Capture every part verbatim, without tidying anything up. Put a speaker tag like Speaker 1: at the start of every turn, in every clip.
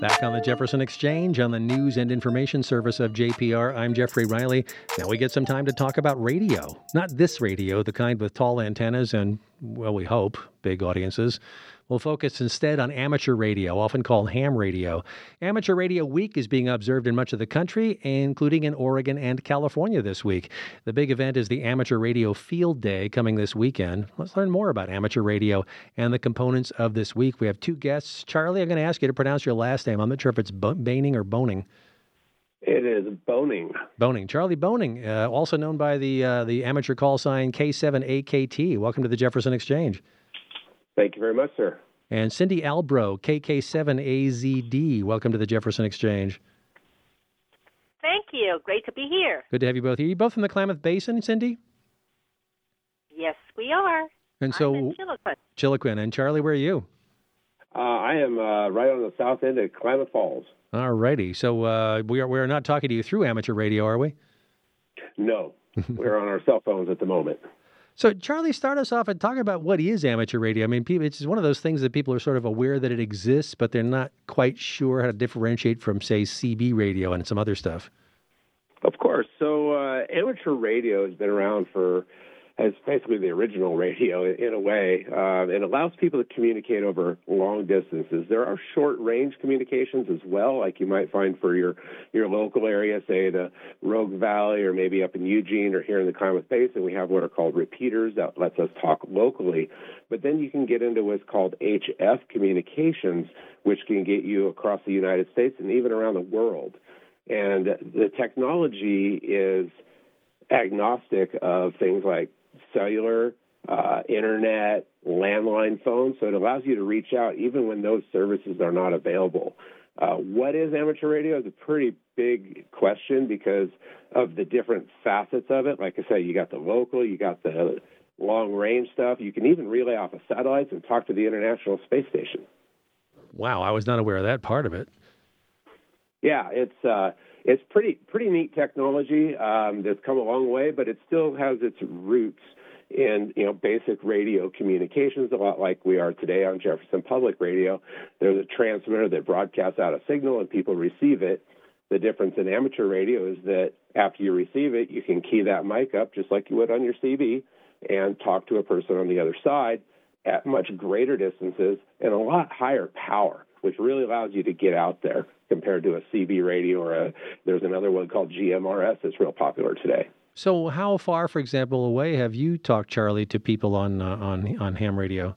Speaker 1: Back on the Jefferson Exchange on the news and information service of J P R, I'm Jeffrey Riley. Now we get some time to talk about radio. Not this radio, the kind with tall antennas and, well, we hope, big audiences. We'll focus instead on amateur radio, often called ham radio. Amateur Radio Week is being observed in much of the country, including in Oregon and California this week. The big event is the Amateur Radio Field Day coming this weekend. Let's learn more about amateur radio and the components of this week. We have two guests. Charlie, I'm going to ask you to pronounce your last name. I'm not sure if it's Bo- Baining or Boning.
Speaker 2: It is Boning.
Speaker 1: Boning. Charlie Boning, uh, also known by the uh, the amateur call sign K seven A K T. Welcome to the Jefferson Exchange.
Speaker 2: Thank you very much, sir.
Speaker 1: And Cindy Albro, K K seven A Z D. Welcome to the Jefferson Exchange.
Speaker 3: Thank you. Great to be here.
Speaker 1: Good to have you both here. You both from the Klamath Basin, Cindy?
Speaker 3: Yes, we are.
Speaker 1: And so,
Speaker 3: I'm in Chiloquin.
Speaker 1: Chiloquin. And Charlie, where are you?
Speaker 2: Uh, I am uh, right on the south end of Klamath Falls.
Speaker 1: All righty. So uh, we are we are not talking to you through amateur radio, are we?
Speaker 2: No. We're on our cell phones at the moment.
Speaker 1: So, Charlie, start us off and talk about what is amateur radio. I mean, people, it's one of those things that people are sort of aware that it exists, but they're not quite sure how to differentiate from, say, C B radio and some other stuff.
Speaker 2: Of course. So uh, amateur radio has been around for, as basically the original radio in a way. Uh, it allows people to communicate over long distances. There are short-range communications as well, like you might find for your, your local area, say the Rogue Valley or maybe up in Eugene or here in the Klamath Basin. We have what are called repeaters that lets us talk locally. But then you can get into what's called H F communications, which can get you across the United States and even around the world. And the technology is agnostic of things like cellular, uh, internet, landline phones, so it allows you to reach out even when those services are not available. Uh, what is amateur radio is a pretty big question because of the different facets of it. Like I said, you got the local, you got the long-range stuff. You can even relay off of satellites and talk to the International Space Station.
Speaker 1: Wow, I was not aware of that part of it.
Speaker 2: Yeah, it's uh, it's pretty pretty neat technology um, that's come a long way, but it still has its roots in you know basic radio communications, a lot like we are today on Jefferson Public Radio. There's a transmitter that broadcasts out a signal and people receive it. The difference in amateur radio is that after you receive it, you can key that mic up just like you would on your C B and talk to a person on the other side at much greater distances and a lot higher power, which really allows you to get out there compared to a C B radio or a, there's another one called G M R S that's real popular today.
Speaker 1: So how far, for example, away have you talked, Charlie, to people on uh, on on ham radio?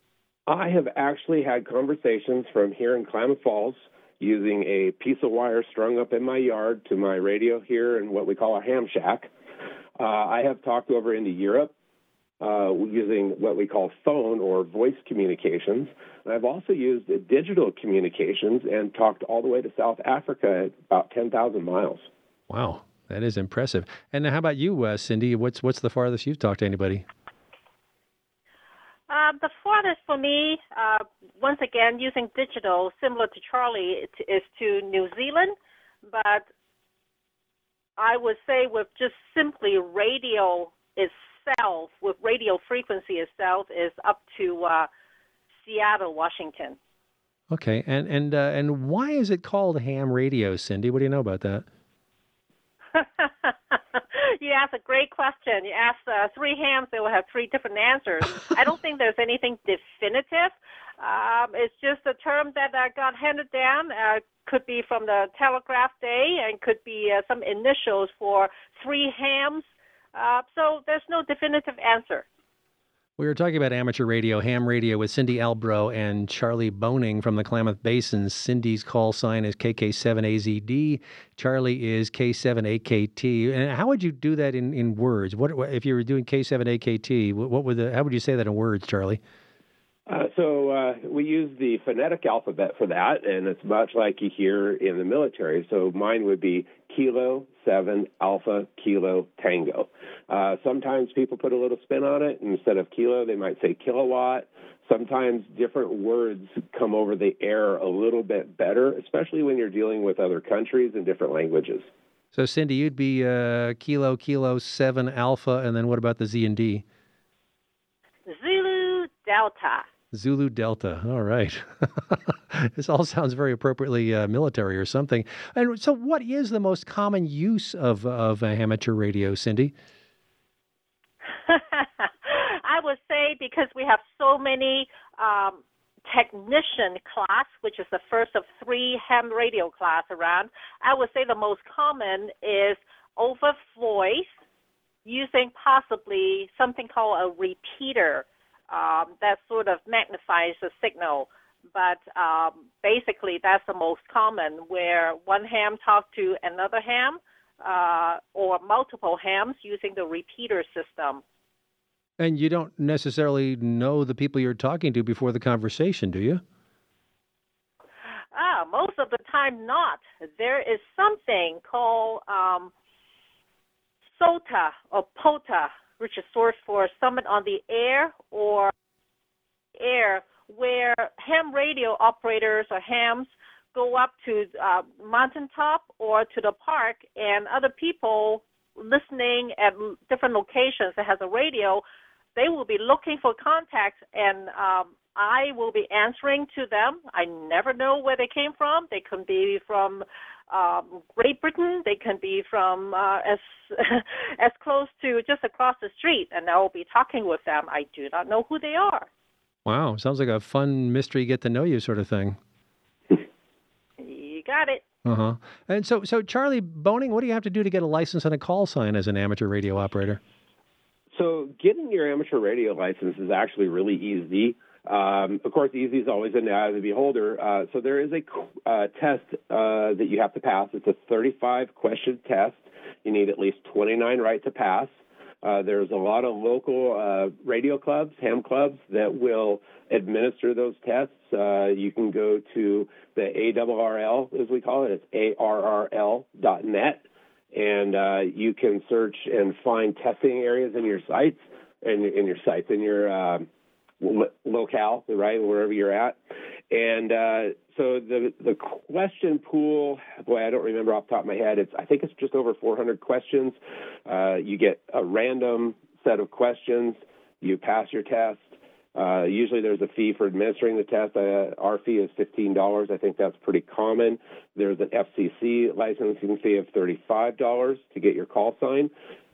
Speaker 2: I have actually had conversations from here in Klamath Falls using a piece of wire strung up in my yard to my radio here in what we call a ham shack. Uh, I have talked over into Europe uh, using what we call phone or voice communications. And I've also used digital communications and talked all the way to South Africa at about ten thousand miles.
Speaker 1: Wow, that is impressive. And how about you, uh, Cindy? What's what's the farthest you've talked to anybody?
Speaker 3: Uh, the farthest for me, uh, once again, using digital, similar to Charlie, it, is to New Zealand. But I would say with just simply radio itself, with radio frequency itself, is up to uh, Seattle, Washington.
Speaker 1: Okay, and and uh, and why is it called ham radio, Cindy? What do you know about that?
Speaker 3: You asked a great question. You asked uh, three hams, they will have three different answers. I don't think there's anything definitive. Um, it's just a term that uh, got handed down. Uh, could be from the telegraph day and could be uh, some initials for three hams. Uh, so there's no definitive answer.
Speaker 1: We were talking about amateur radio, ham radio, with Cindy Albro and Charlie Boning from the Klamath Basin. Cindy's call sign is K K seven A Z D. Charlie is K seven A K T. And how would you do that in, in words? What if you were doing K seven A K T? What, what would the, how would you say that in words, Charlie?
Speaker 2: Uh, so uh, we use the phonetic alphabet for that, and it's much like you hear in the military. So mine would be Kilo seven Alpha Kilo Tango. Uh, sometimes people put a little spin on it. Instead of kilo, they might say kilowatt. Sometimes different words come over the air a little bit better, especially when you're dealing with other countries and different languages.
Speaker 1: So, Cindy, you'd be uh, Kilo Kilo seven Alpha, and then what about the Z and D?
Speaker 3: Zulu Delta.
Speaker 1: Zulu Delta. All right. This all sounds very appropriately uh, military or something. And so what is the most common use of, of uh, amateur radio, Cindy?
Speaker 3: I would say because we have so many um, technician class, which is the first of three ham radio class around, I would say the most common is over voice, using possibly something called a repeater um, that sort of magnifies the signal. But um, basically, that's the most common, where one ham talks to another ham uh, or multiple hams using the repeater system.
Speaker 1: And you don't necessarily know the people you're talking to before the conversation, do you?
Speaker 3: Ah, most of the time not. There is something called um, S O T A or P O T A, which is short for Summit on the Air or Air, where ham radio operators or hams go up to uh, mountaintop or to the park, and other people listening at different locations that has a radio, they will be looking for contacts, and um, I will be answering to them. I never know where they came from. They can be from um, Great Britain. They can be from uh, as as close to just across the street, and I will be talking with them. I do not know who they are.
Speaker 1: Wow, sounds like a fun mystery get to know you sort of thing.
Speaker 3: You got it.
Speaker 1: Uh-huh. And so, so Charlie Boning, what do you have to do to get a license and a call sign as an amateur radio operator?
Speaker 2: So getting your amateur radio license is actually really easy. Um, of course, easy is always in the eye of the beholder. Uh, so there is a uh, test uh, that you have to pass. It's a thirty-five question test. You need at least twenty-nine right to pass. Uh, there's a lot of local uh, radio clubs, ham clubs, that will administer those tests. Uh, you can go to the A R R L, as we call it. It's A R R L dot net. And uh, you can search and find testing areas in your sites, in, in your sites, in your uh, lo- locale, right, wherever you're at. And uh, so the the question pool, boy, I don't remember off the top of my head. It's I think it's just over four hundred questions. Uh, you get a random set of questions. You pass your test. Uh, usually there's a fee for administering the test. Uh, our fee is fifteen dollars. I think that's pretty common. There's an F C C licensing fee of thirty-five dollars to get your call sign.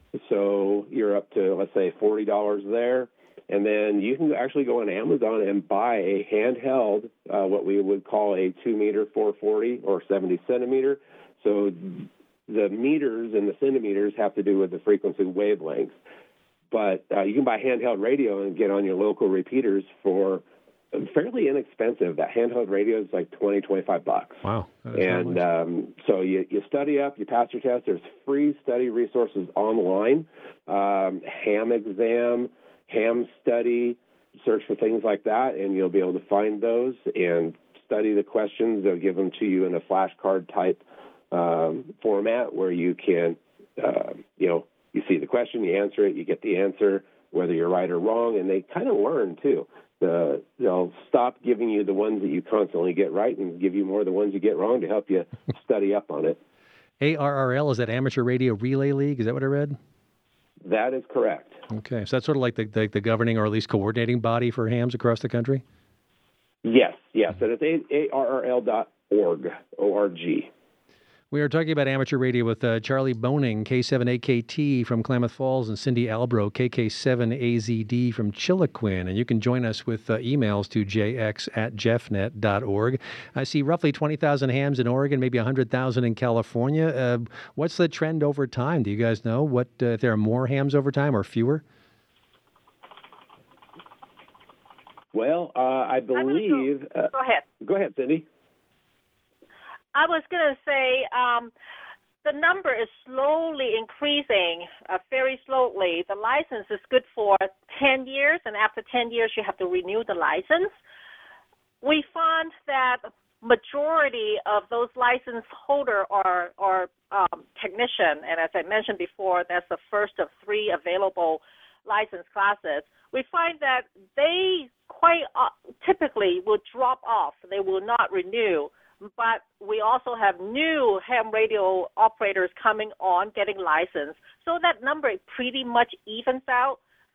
Speaker 2: So you're up to, let's say, forty dollars there. And then you can actually go on Amazon and buy a handheld, uh, what we would call a two-meter four forty or seventy centimeter. So the meters and the centimeters have to do with the frequency wavelengths. But uh, you can buy handheld radio and get on your local repeaters for fairly inexpensive. That handheld radio is like twenty, twenty-five bucks.
Speaker 1: Wow.
Speaker 2: And um, so you, you study up, you pass your test. There's free study resources online, um, ham exam, ham study, search for things like that, and you'll be able to find those and study the questions. They'll give them to you in a flashcard type um, format where you can, uh, you know, you see the question, you answer it, you get the answer, whether you're right or wrong, and they kind of learn, too. The, they'll stop giving you the ones that you constantly get right and give you more of the ones you get wrong to help you study up on it.
Speaker 1: A R R L, is that Amateur Radio Relay League? Is that what I read?
Speaker 2: That is correct.
Speaker 1: Okay, so that's sort of like the, the, the governing or at least coordinating body for hams across the country?
Speaker 2: Yes, yes, and it's A R R L dot org, O R G.
Speaker 1: We are talking about amateur radio with uh, Charlie Boning, K seven A K T from Klamath Falls, and Cindy Albro, K K seven A Z D from Chiloquin. And you can join us with uh, emails to j x at jeffnet dot org. I see roughly twenty thousand hams in Oregon, maybe one hundred thousand in California. Uh, what's the trend over time? Do you guys know what uh, if there are more hams over time or fewer?
Speaker 2: Well, uh, I believe...
Speaker 3: Go, uh, go ahead.
Speaker 2: Go ahead, Cindy.
Speaker 3: I was going to say um, the number is slowly increasing, uh, very slowly. The license is good for ten years, and after ten years, you have to renew the license. We found that majority of those license holder are, are um, technician, and as I mentioned before, that's the first of three available license classes. We find that they quite uh, typically will drop off. They will not renew. But we also have new ham radio operators coming on, getting licensed. So that number pretty much evens out.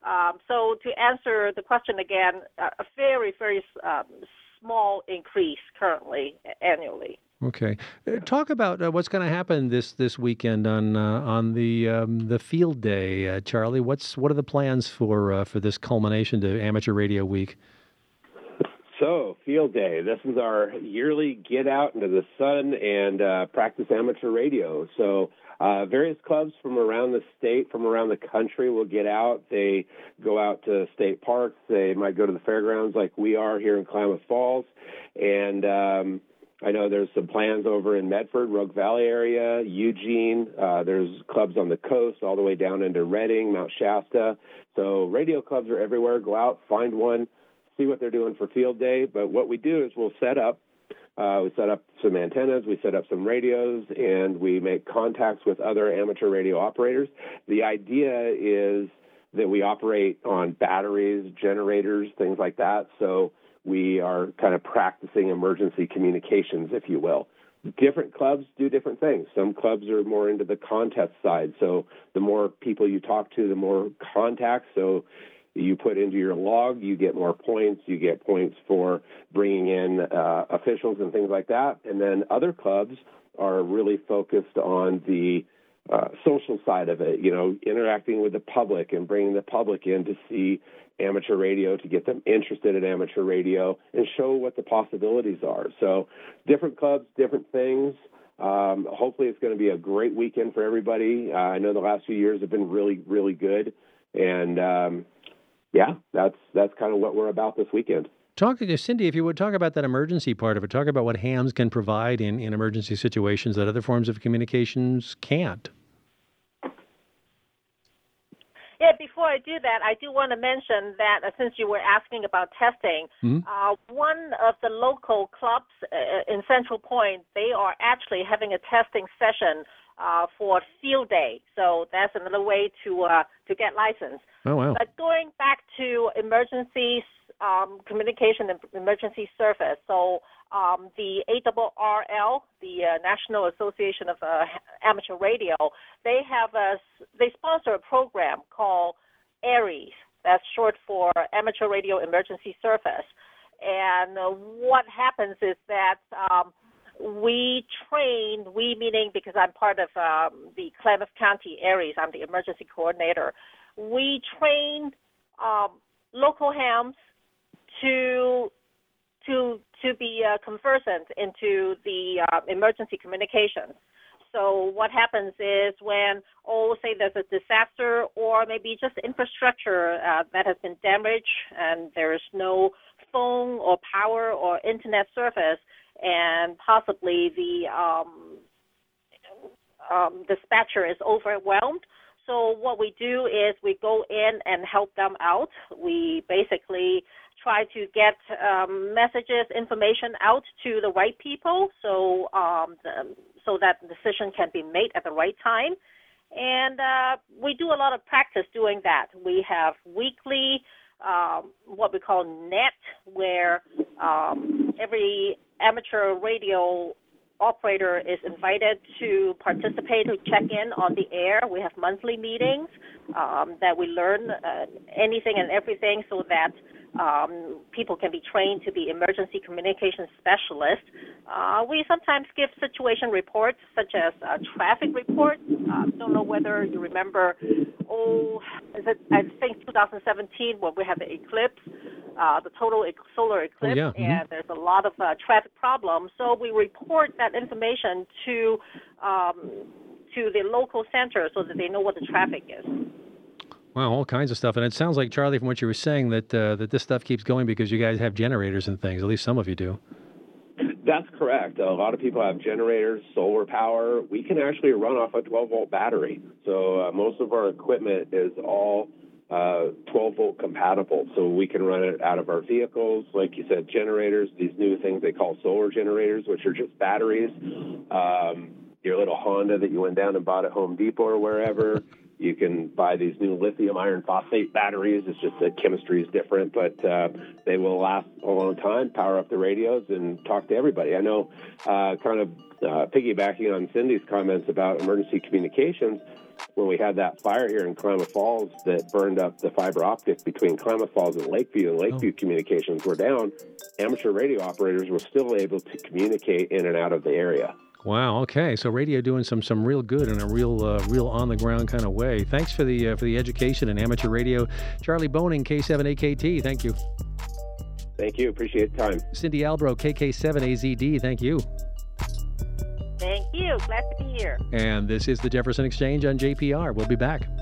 Speaker 3: Um, so to answer the question again, a very, very um, small increase currently annually.
Speaker 1: Okay, uh, talk about uh, what's going to happen this, this weekend on uh, on the um, the field day, uh, Charlie. What's what are the plans for uh, for this culmination to Amateur Radio Week?
Speaker 2: So, Field Day. This is our yearly get out into the sun and uh, practice amateur radio. So, uh, various clubs from around the state, from around the country will get out. They go out to state parks. They might go to the fairgrounds like we are here in Klamath Falls. And um, I know there's some plans over in Medford, Rogue Valley area, Eugene. Uh, there's clubs on the coast all the way down into Redding, Mount Shasta. So, radio clubs are everywhere. Go out, find one. See what they're doing for field day. But what we do is we'll set up, uh, we set up some antennas, we set up some radios, and we make contacts with other amateur radio operators. The idea is that we operate on batteries, generators, things like that. So we are kind of practicing emergency communications, if you will. Different clubs do different things. Some clubs are more into the contest side. So the more people you talk to, the more contacts. So you put into your log, you get more points. You get points for bringing in uh, officials and things like that. And then other clubs are really focused on the uh, social side of it, you know, interacting with the public and bringing the public in to see amateur radio, to get them interested in amateur radio and show what the possibilities are. So different clubs, different things. Um, hopefully it's going to be a great weekend for everybody. Uh, I know the last few years have been really, really good. And, um, Yeah, that's that's kind of what we're about this weekend.
Speaker 1: Talk to Cindy, if you would talk about that emergency part of it. Talk about what hams can provide in, in emergency situations that other forms of communications can't.
Speaker 3: Yeah, before I do that, I do want to mention that uh, since you were asking about testing, mm-hmm. uh, one of the local clubs uh, in Central Point, they are actually having a testing session uh, for field day. So that's another way to uh, to get licensed.
Speaker 1: Oh, wow.
Speaker 3: But going back to emergency um, communication and emergency service, so um, the A R R L, the uh, National Association of uh, Amateur Radio, they have a, they sponsor a program called ARES. That's short for Amateur Radio Emergency Service. And uh, what happens is that um, we train, we meaning because I'm part of um, the Klamath County ARES, I'm the emergency coordinator. We train um, local hams to to to be uh, conversant into the uh, emergency communications. So what happens is when, oh, say there's a disaster or maybe just infrastructure uh, that has been damaged and there is no phone or power or internet service, and possibly the um, um, dispatcher is overwhelmed. So what we do is we go in and help them out. We basically try to get um, messages, information out to the right people so um, the, so that the decision can be made at the right time. And uh, we do a lot of practice doing that. We have weekly um, what we call net, where um, every amateur radio operator is invited to participate, to check in on the air. We have monthly meetings um, that we learn uh, anything and everything so that um, people can be trained to be emergency communication specialists. Uh, we sometimes give situation reports, such as uh, traffic reports. I uh, don't know whether you remember, oh, is it, I think two thousand seventeen when we had the eclipse, uh, the total ec- solar eclipse,
Speaker 1: oh, yeah. mm-hmm.
Speaker 3: and there's a lot of uh, traffic problems. So we report that information to um, to the local center so that they know what the traffic is.
Speaker 1: Wow, all kinds of stuff. And it sounds like, Charlie, from what you were saying, that uh, that this stuff keeps going because you guys have generators and things. At least some of you do.
Speaker 2: That's correct. A lot of people have generators, solar power. We can actually run off a twelve-volt battery. So uh, most of our equipment is all uh, twelve-volt compatible. So we can run it out of our vehicles. Like you said, generators, these new things they call solar generators, which are just batteries. Um, your little Honda that you went down and bought at Home Depot or wherever. You can buy these new lithium iron phosphate batteries. It's just the chemistry is different, but uh, they will last a long time, power up the radios, and talk to everybody. I know, uh, kind of uh, piggybacking on Cindy's comments about emergency communications, when we had that fire here in Klamath Falls that burned up the fiber optic between Klamath Falls and Lakeview, and Lakeview oh. communications were down, amateur radio operators were still able to communicate in and out of the area.
Speaker 1: Wow. Okay. So radio doing some some real good in a real uh, real on the ground kind of way. Thanks for the uh, for the education in amateur radio, Charlie Boning, K seven A K T. Thank you.
Speaker 2: Thank you. Appreciate the time.
Speaker 1: Cindy Albro, K K seven A Z D. Thank you.
Speaker 3: Thank you. Glad to be here.
Speaker 1: And this is the Jefferson Exchange on J P R. We'll be back.